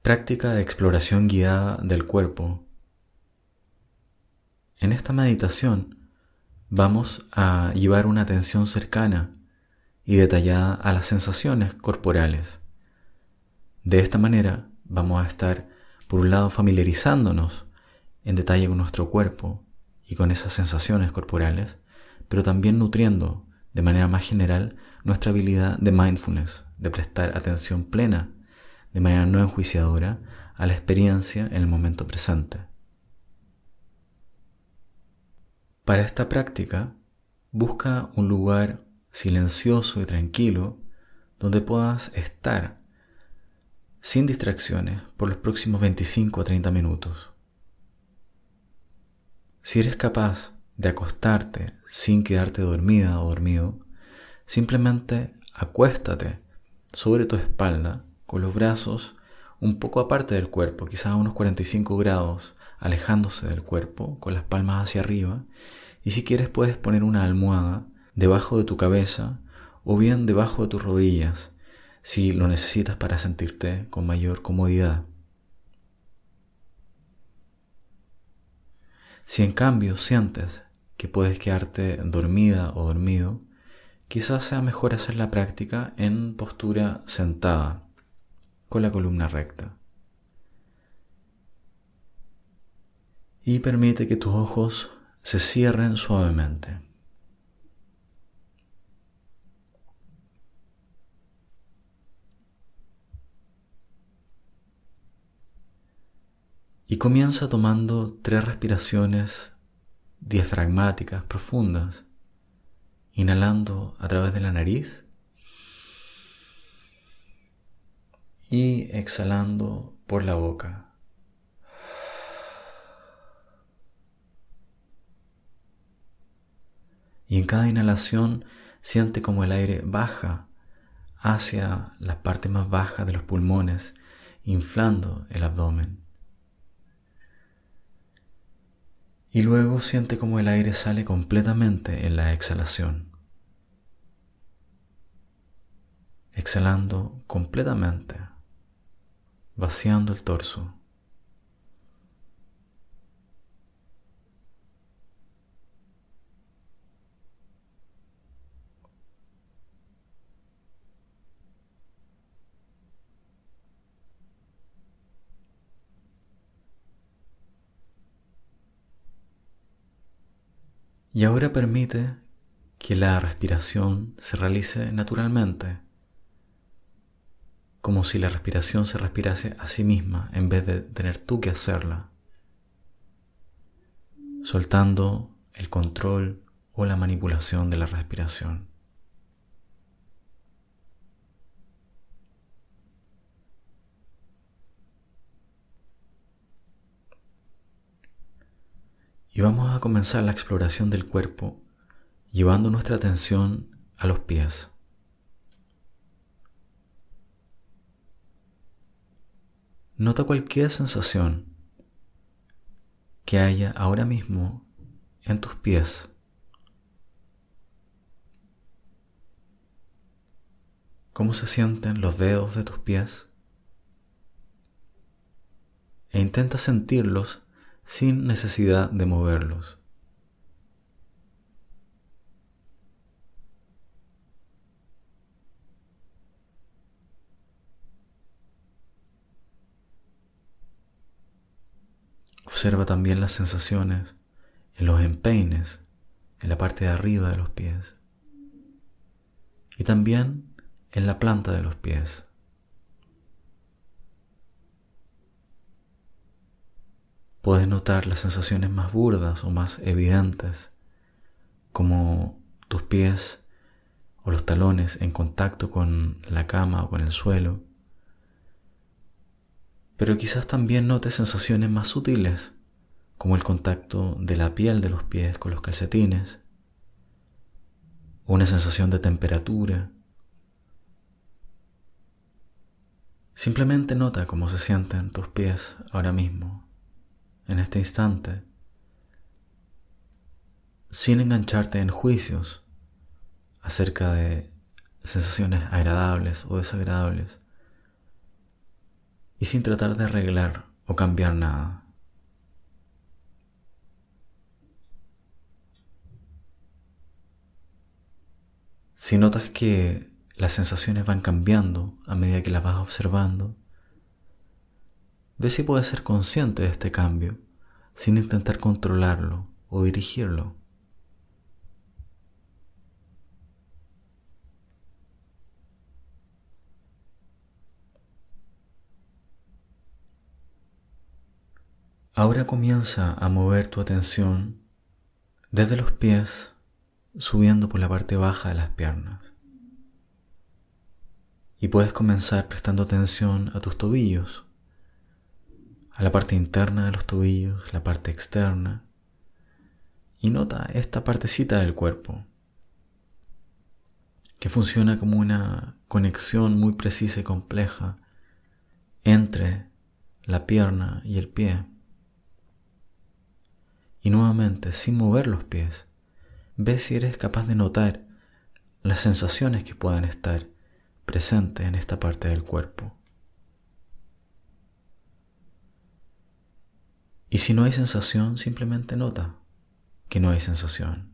Práctica de exploración guiada del cuerpo. En esta meditación vamos a llevar una atención cercana y detallada a las sensaciones corporales. De esta manera vamos a estar, por un lado, familiarizándonos en detalle con nuestro cuerpo y con esas sensaciones corporales, pero también nutriendo de manera más general nuestra habilidad de mindfulness, de prestar atención plena, de manera no enjuiciadora, a la experiencia en el momento presente. Para esta práctica, busca un lugar silencioso y tranquilo donde puedas estar sin distracciones por los próximos 25 a 30 minutos. Si eres capaz de acostarte sin quedarte dormida o dormido, simplemente acuéstate sobre tu espalda con los brazos un poco aparte del cuerpo, quizás a unos 45 grados, alejándose del cuerpo, con las palmas hacia arriba, y si quieres puedes poner una almohada debajo de tu cabeza o bien debajo de tus rodillas, si lo necesitas para sentirte con mayor comodidad. Si en cambio sientes que puedes quedarte dormida o dormido, quizás sea mejor hacer la práctica en postura sentada, con la columna recta. Y permite que tus ojos se cierren suavemente. Y comienza tomando 3 respiraciones diafragmáticas profundas, inhalando a través de la nariz y exhalando por la boca. Y en cada inhalación siente como el aire baja hacia las partes más bajas de los pulmones, inflando el abdomen. Y luego siente como el aire sale completamente en la exhalación. Exhalando completamente, vaciando el torso. Y ahora permite que la respiración se realice naturalmente, como si la respiración se respirase a sí misma en vez de tener tú que hacerla, soltando el control o la manipulación de la respiración. Y vamos a comenzar la exploración del cuerpo llevando nuestra atención a los pies. Nota cualquier sensación que haya ahora mismo en tus pies. ¿Cómo se sienten los dedos de tus pies? E intenta sentirlos sin necesidad de moverlos. Observa también las sensaciones en los empeines, en la parte de arriba de los pies, y también en la planta de los pies. Puedes notar las sensaciones más burdas o más evidentes, como tus pies o los talones en contacto con la cama o con el suelo. Pero quizás también notes sensaciones más sutiles, como el contacto de la piel de los pies con los calcetines, o una sensación de temperatura. Simplemente nota cómo se sienten tus pies ahora mismo, en este instante, sin engancharte en juicios acerca de sensaciones agradables o desagradables. y sin tratar de arreglar o cambiar nada. Si notas que las sensaciones van cambiando a medida que las vas observando, ve si puedes ser consciente de este cambio sin intentar controlarlo o dirigirlo. Ahora comienza a mover tu atención desde los pies, subiendo por la parte baja de las piernas. Y puedes comenzar prestando atención a tus tobillos, a la parte interna de los tobillos, la parte externa. Y nota esta partecita del cuerpo, que funciona como una conexión muy precisa y compleja entre la pierna y el pie. Y nuevamente, sin mover los pies, ve si eres capaz de notar las sensaciones que puedan estar presentes en esta parte del cuerpo. Y si no hay sensación, simplemente nota que no hay sensación.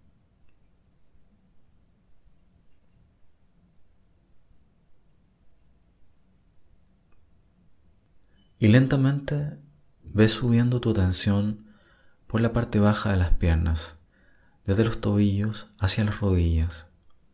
Y lentamente ve subiendo tu atención por la parte baja de las piernas, desde los tobillos hacia las rodillas.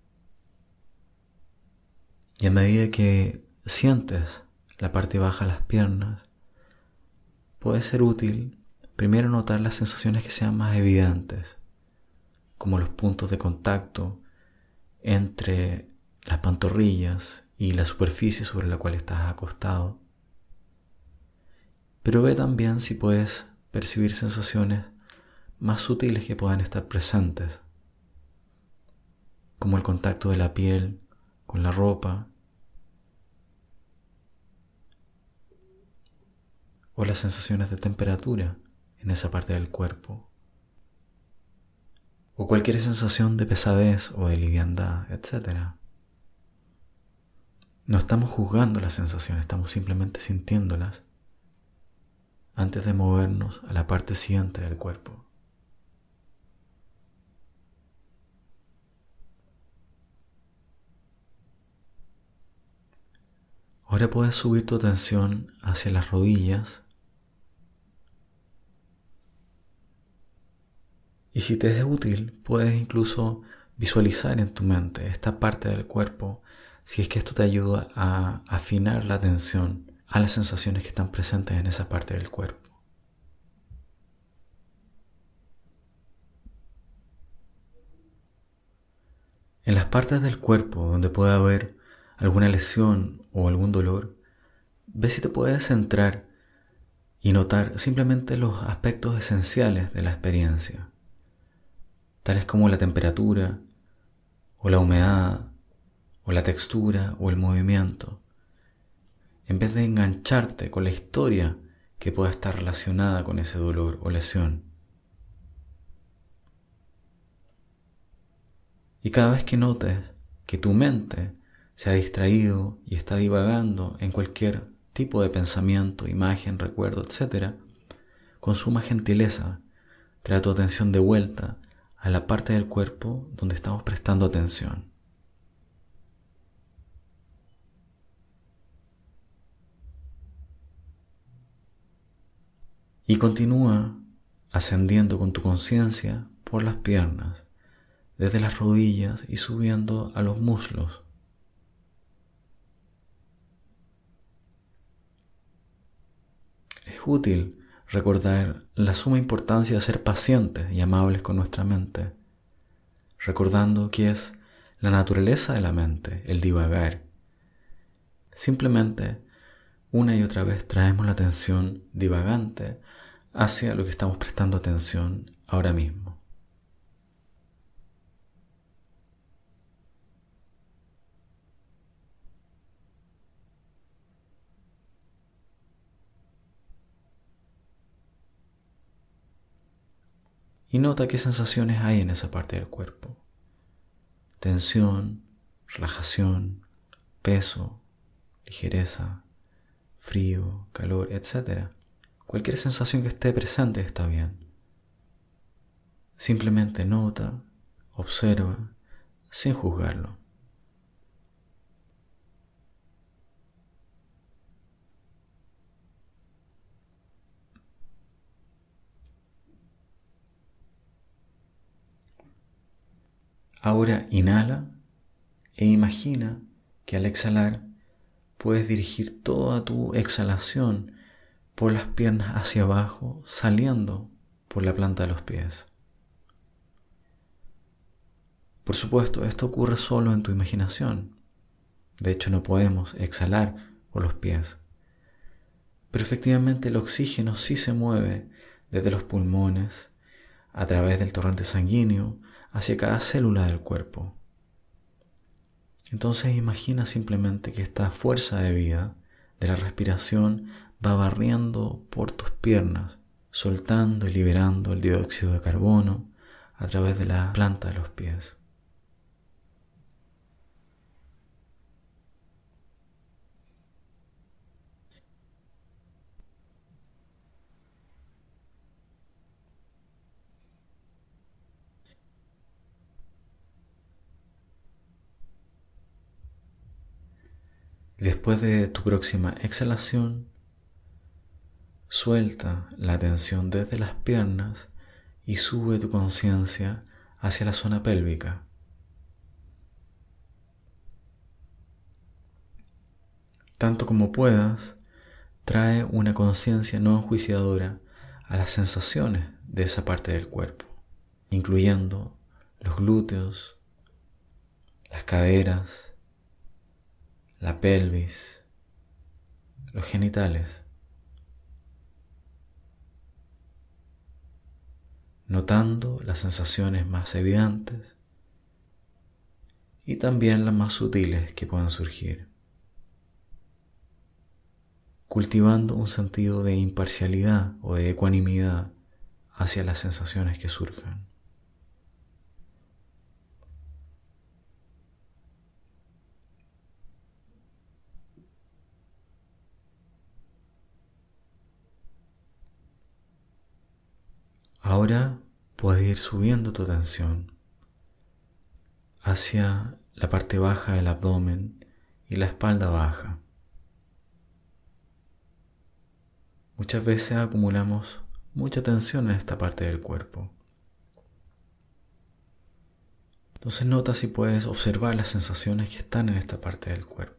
Y a medida que sientes la parte baja de las piernas, puede ser útil primero notar las sensaciones que sean más evidentes, como los puntos de contacto entre las pantorrillas y la superficie sobre la cual estás acostado. Pero ve también si puedes percibir sensaciones más sutiles que puedan estar presentes, como el contacto de la piel con la ropa, o las sensaciones de temperatura en esa parte del cuerpo, o cualquier sensación de pesadez o de liviandad, etc. No estamos juzgando las sensaciones, estamos simplemente sintiéndolas antes de movernos a la parte siguiente del cuerpo. Ahora puedes subir tu atención hacia las rodillas y si te es útil, puedes incluso visualizar en tu mente esta parte del cuerpo si es que esto te ayuda a afinar la atención a las sensaciones que están presentes en esa parte del cuerpo. En las partes del cuerpo donde pueda haber alguna lesión o algún dolor, ve si te puedes centrar y notar simplemente los aspectos esenciales de la experiencia, tales como la temperatura, o la humedad, o la textura, o el movimiento, en vez de engancharte con la historia que pueda estar relacionada con ese dolor o lesión. Y cada vez que notes que tu mente se ha distraído y está divagando en cualquier tipo de pensamiento, imagen, recuerdo, etc., con suma gentileza trae tu atención de vuelta a la parte del cuerpo donde estamos prestando atención. Y continúa ascendiendo con tu conciencia por las piernas, desde las rodillas y subiendo a los muslos. Es útil recordar la suma importancia de ser pacientes y amables con nuestra mente, recordando que es la naturaleza de la mente, el divagar. Simplemente, una y otra vez traemos la atención divagante hacia lo que estamos prestando atención ahora mismo. Y nota qué sensaciones hay en esa parte del cuerpo. Tensión, relajación, peso, ligereza, frío, calor, etc. Cualquier sensación que esté presente está bien. Simplemente nota, observa, sin juzgarlo. Ahora inhala e imagina que al exhalar puedes dirigir toda tu exhalación por las piernas hacia abajo, saliendo por la planta de los pies. Por supuesto, esto ocurre solo en tu imaginación. De hecho, no podemos exhalar por los pies. Pero efectivamente el oxígeno sí se mueve desde los pulmones, a través del torrente sanguíneo, hacia cada célula del cuerpo. Entonces imagina simplemente que esta fuerza de vida de la respiración va barriendo por tus piernas, soltando y liberando el dióxido de carbono a través de la planta de los pies. Y después de tu próxima exhalación, suelta la tensión desde las piernas y sube tu conciencia hacia la zona pélvica. Tanto como puedas, trae una conciencia no enjuiciadora a las sensaciones de esa parte del cuerpo, incluyendo los glúteos, las caderas, la pelvis, los genitales, notando las sensaciones más evidentes y también las más sutiles que puedan surgir, cultivando un sentido de imparcialidad o de ecuanimidad hacia las sensaciones que surjan. Ahora puedes ir subiendo tu atención hacia la parte baja del abdomen y la espalda baja. Muchas veces acumulamos mucha tensión en esta parte del cuerpo. Entonces nota si puedes observar las sensaciones que están en esta parte del cuerpo.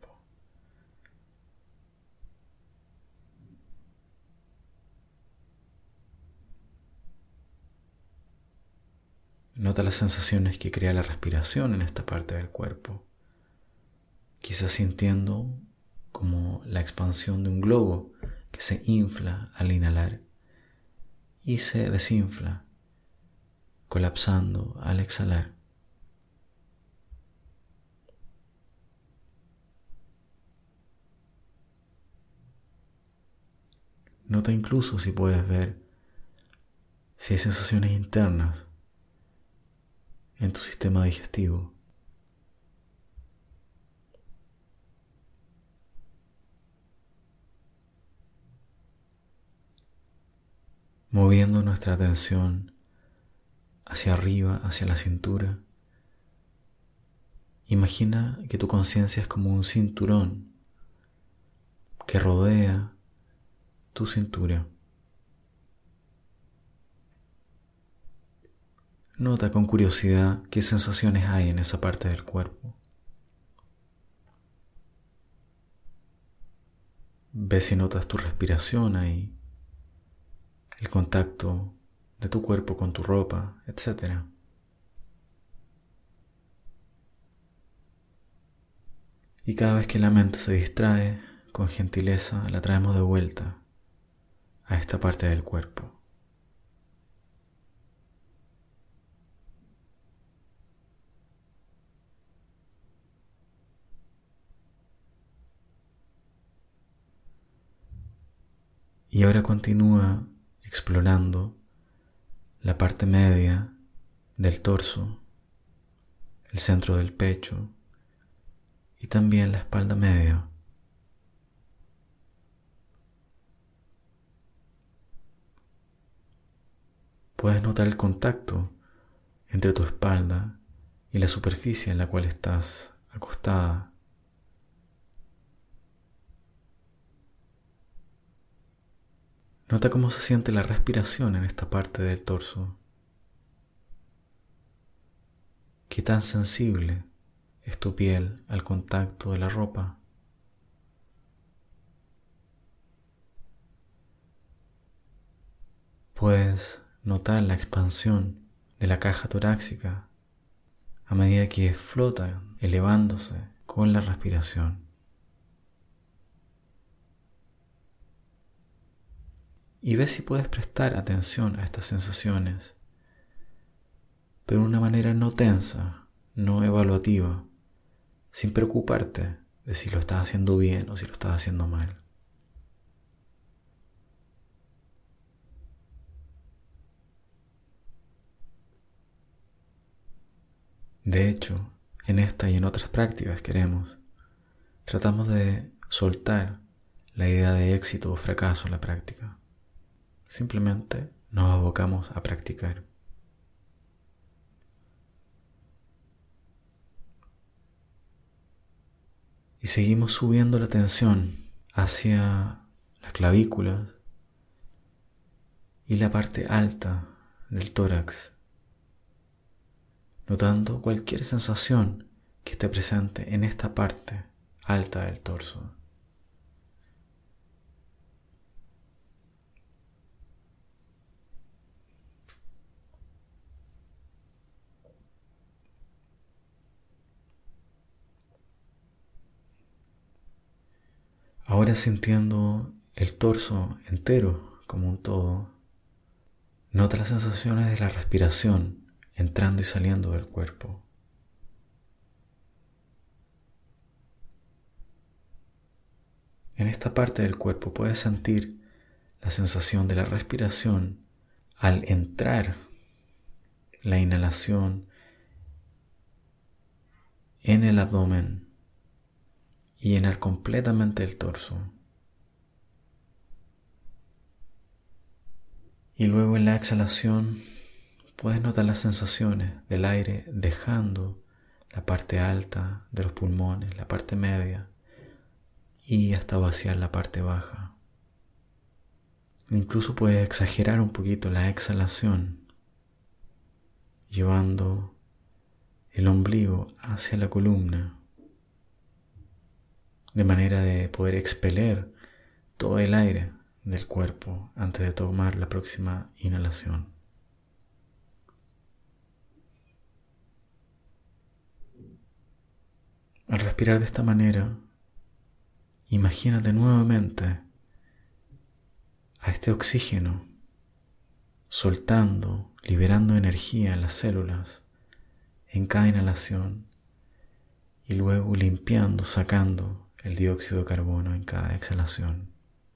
Nota las sensaciones que crea la respiración en esta parte del cuerpo. Quizás sintiendo como la expansión de un globo que se infla al inhalar y se desinfla, colapsando al exhalar. Nota incluso si puedes ver si hay sensaciones internas en tu sistema digestivo. Moviendo nuestra atención hacia arriba, hacia la cintura. Imagina que tu conciencia es como un cinturón que rodea tu cintura. Nota con curiosidad qué sensaciones hay en esa parte del cuerpo. Ve si notas tu respiración ahí, el contacto de tu cuerpo con tu ropa, etc. Y cada vez que la mente se distrae, con gentileza la traemos de vuelta a esta parte del cuerpo. Y ahora continúa explorando la parte media del torso, el centro del pecho y también la espalda media. Puedes notar el contacto entre tu espalda y la superficie en la cual estás acostada. Nota cómo se siente la respiración en esta parte del torso. ¿Qué tan sensible es tu piel al contacto de la ropa? Puedes notar la expansión de la caja torácica a medida que flota, elevándose con la respiración. Y ve si puedes prestar atención a estas sensaciones, pero de una manera no tensa, no evaluativa, sin preocuparte de si lo estás haciendo bien o si lo estás haciendo mal. De hecho, en esta y en otras prácticas tratamos de soltar la idea de éxito o fracaso en la práctica. Simplemente nos abocamos a practicar. Y seguimos subiendo la tensión hacia las clavículas y la parte alta del tórax, notando cualquier sensación que esté presente en esta parte alta del torso. Ahora sintiendo el torso entero como un todo, nota las sensaciones de la respiración entrando y saliendo del cuerpo. En esta parte del cuerpo puedes sentir la sensación de la respiración al entrar la inhalación en el abdomen y llenar completamente el torso. Y luego en la exhalación puedes notar las sensaciones del aire dejando la parte alta de los pulmones, la parte media, y hasta vaciar la parte baja. Incluso puedes exagerar un poquito la exhalación, llevando el ombligo hacia la columna, de manera de poder expeler todo el aire del cuerpo antes de tomar la próxima inhalación. Al respirar de esta manera, imagínate nuevamente a este oxígeno soltando, liberando energía en las células en cada inhalación y luego limpiando, sacando el dióxido de carbono en cada exhalación.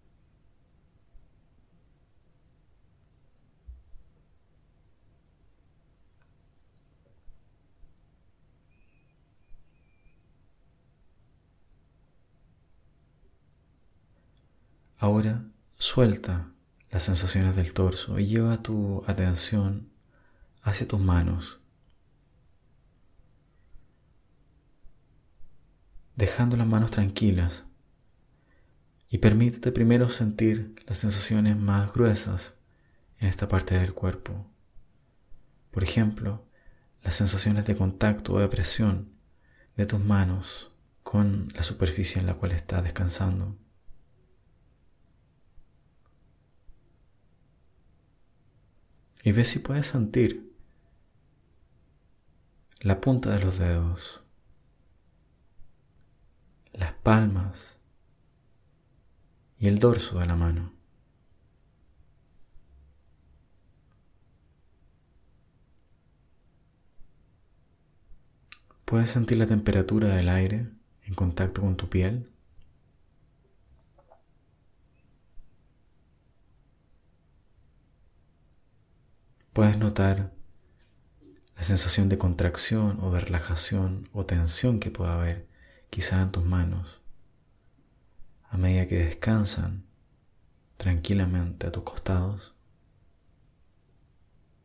Ahora suelta las sensaciones del torso y lleva tu atención hacia tus manos, dejando las manos tranquilas, y permítete primero sentir las sensaciones más gruesas en esta parte del cuerpo. Por ejemplo, las sensaciones de contacto o de presión de tus manos con la superficie en la cual estás descansando. Y ve si puedes sentir la punta de los dedos, las palmas y el dorso de la mano. ¿Puedes sentir la temperatura del aire en contacto con tu piel? ¿Puedes notar la sensación de contracción o de relajación o tensión que pueda haber quizá en tus manos a medida que descansan tranquilamente a tus costados?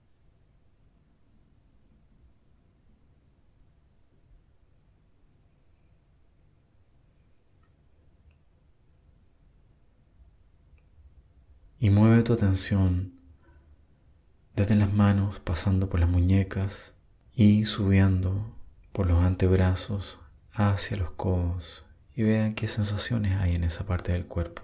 Y mueve tu atención desde las manos, pasando por las muñecas y subiendo por los antebrazos hacia los codos, y vean qué sensaciones hay en esa parte del cuerpo.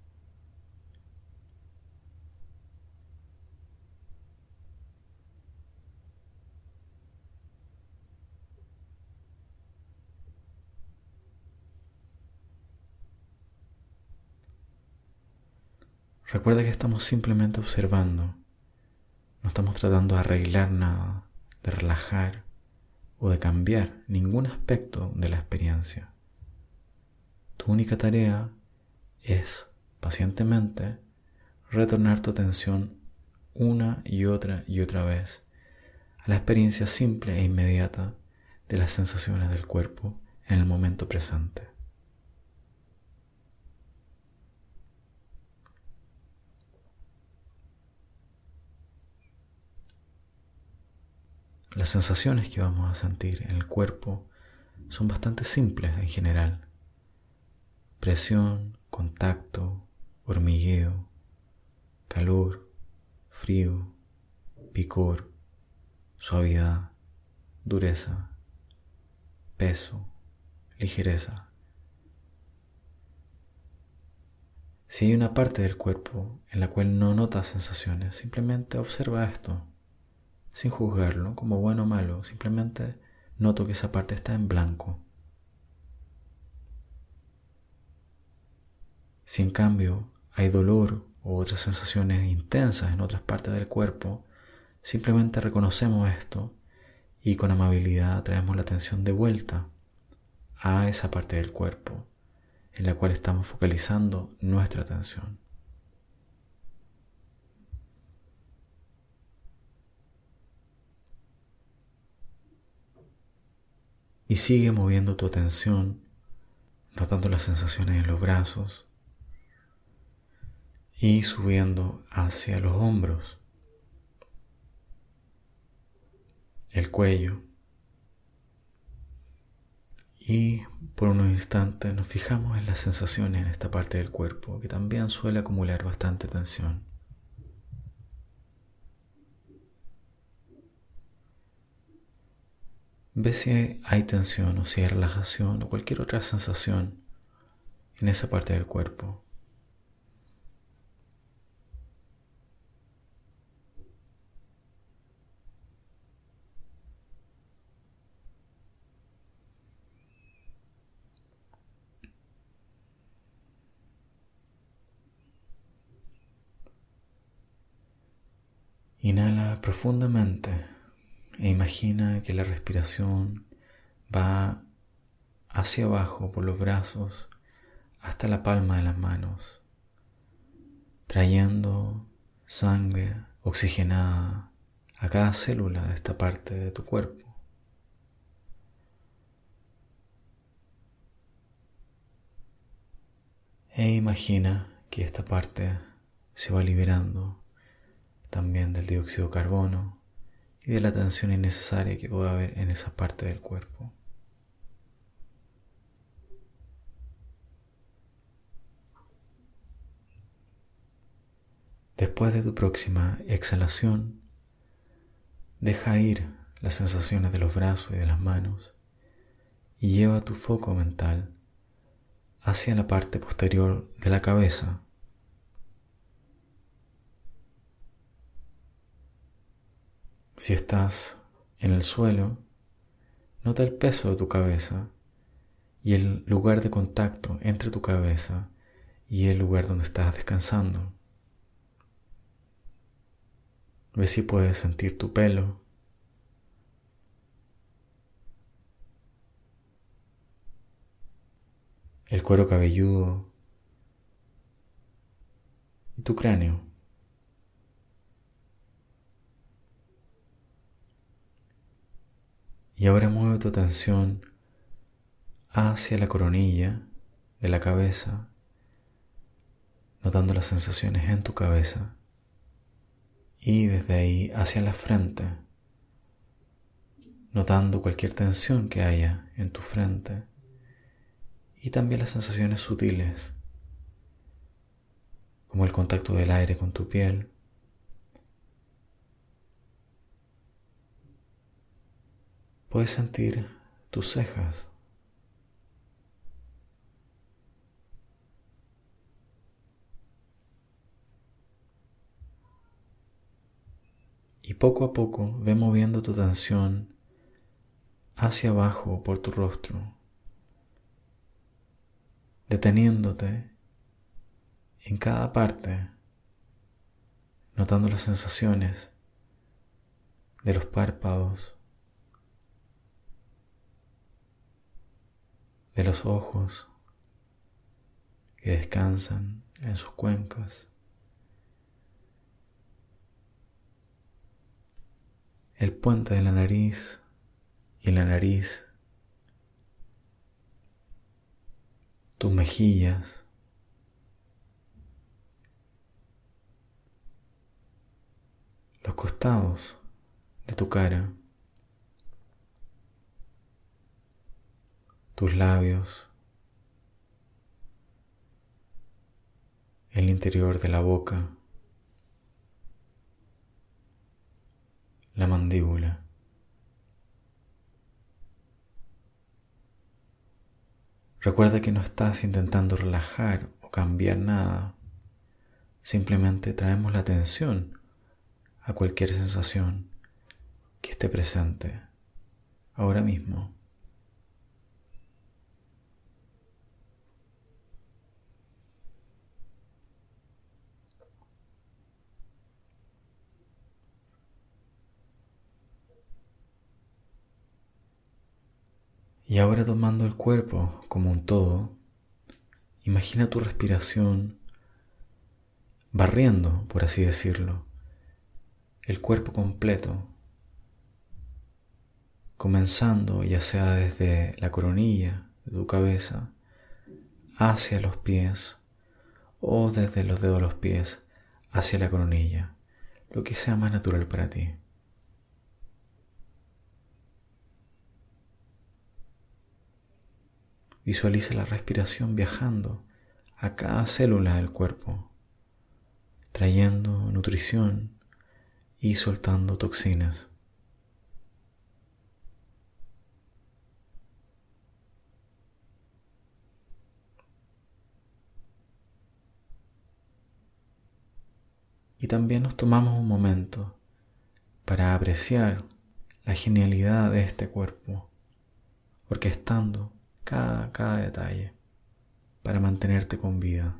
Recuerda que estamos simplemente observando, no estamos tratando de arreglar nada, de relajar o de cambiar ningún aspecto de la experiencia. Tu única tarea es, pacientemente, retornar tu atención una y otra vez a la experiencia simple e inmediata de las sensaciones del cuerpo en el momento presente. Las sensaciones que vamos a sentir en el cuerpo son bastante simples en general. Presión, contacto, hormigueo, calor, frío, picor, suavidad, dureza, peso, ligereza. Si hay una parte del cuerpo en la cual no notas sensaciones, simplemente observa esto, sin juzgarlo como bueno o malo, simplemente noto que esa parte está en blanco. Si en cambio hay dolor o otras sensaciones intensas en otras partes del cuerpo, simplemente reconocemos esto y con amabilidad traemos la atención de vuelta a esa parte del cuerpo en la cual estamos focalizando nuestra atención. Y sigue moviendo tu atención, notando las sensaciones en los brazos y subiendo hacia los hombros, el cuello. Y por unos instantes nos fijamos en las sensaciones en esta parte del cuerpo que también suele acumular bastante tensión. Ve si hay tensión o si hay relajación o cualquier otra sensación en esa parte del cuerpo. Inhala profundamente e imagina que la respiración va hacia abajo por los brazos hasta la palma de las manos, trayendo sangre oxigenada a cada célula de esta parte de tu cuerpo. E imagina que esta parte se va liberando también del dióxido de carbono y de la tensión innecesaria que puede haber en esa parte del cuerpo. Después de tu próxima exhalación, deja ir las sensaciones de los brazos y de las manos y lleva tu foco mental hacia la parte posterior de la cabeza. Si estás en el suelo, nota el peso de tu cabeza y el lugar de contacto entre tu cabeza y el lugar donde estás descansando. Ve si puedes sentir tu pelo, el cuero cabelludo y tu cráneo. Y ahora mueve tu atención hacia la coronilla de la cabeza, notando las sensaciones en tu cabeza, y desde ahí hacia la frente, notando cualquier tensión que haya en tu frente y también las sensaciones sutiles, como el contacto del aire con tu piel. Puedes sentir tus cejas. Y poco a poco ve moviendo tu atención hacia abajo por tu rostro, deteniéndote en cada parte, notando las sensaciones de los párpados, de los ojos que descansan en sus cuencas, el puente de la nariz y la nariz, tus mejillas, los costados de tu cara, tus labios, el interior de la boca, la mandíbula. Recuerda que no estás intentando relajar o cambiar nada, simplemente traemos la atención a cualquier sensación que esté presente ahora mismo. Y ahora, tomando el cuerpo como un todo, imagina tu respiración barriendo, por así decirlo, el cuerpo completo, comenzando ya sea desde la coronilla de tu cabeza hacia los pies o desde los dedos de los pies hacia la coronilla, lo que sea más natural para ti. Visualiza la respiración viajando a cada célula del cuerpo, trayendo nutrición y soltando toxinas. Y también nos tomamos un momento para apreciar la genialidad de este cuerpo, orquestando cada detalle para mantenerte con vida.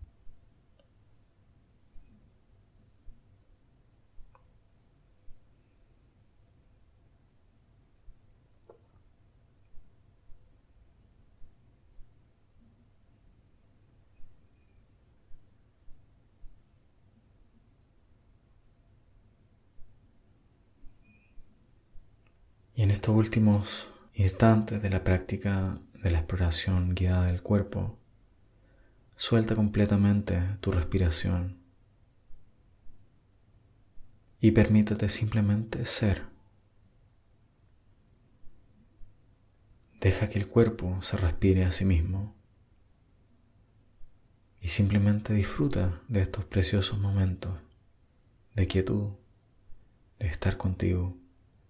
Y en estos últimos instantes de la práctica de la exploración guiada del cuerpo, suelta completamente tu respiración y permítete simplemente ser. Deja que el cuerpo se respire a sí mismo y simplemente disfruta de estos preciosos momentos de quietud, de estar contigo.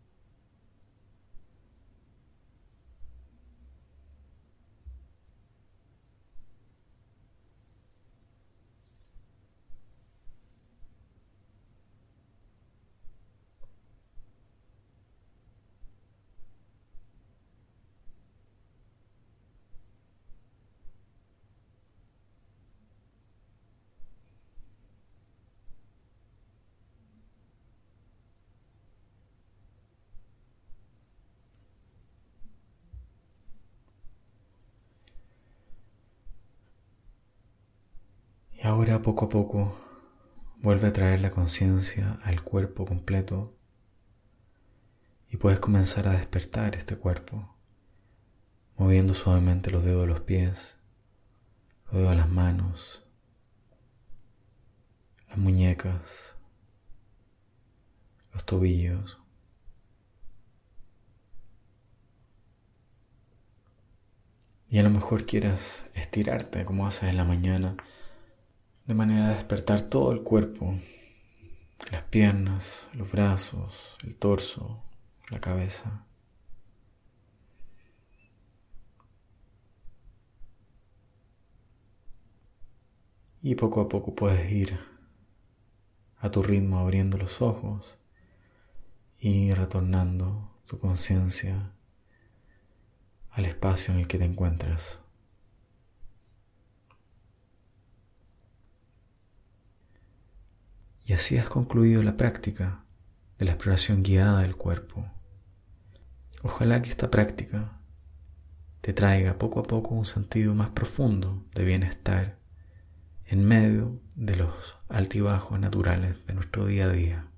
Y ahora, poco a poco, vuelve a traer la conciencia al cuerpo completo y puedes comenzar a despertar este cuerpo, moviendo suavemente los dedos de los pies, los dedos de las manos, las muñecas, los tobillos. Y a lo mejor quieras estirarte como haces en la mañana, de manera de despertar todo el cuerpo, las piernas, los brazos, el torso, la cabeza. Y poco a poco puedes ir a tu ritmo abriendo los ojos y retornando tu conciencia al espacio en el que te encuentras. Y así has concluido la práctica de la exploración guiada del cuerpo. Ojalá que esta práctica te traiga poco a poco un sentido más profundo de bienestar en medio de los altibajos naturales de nuestro día a día.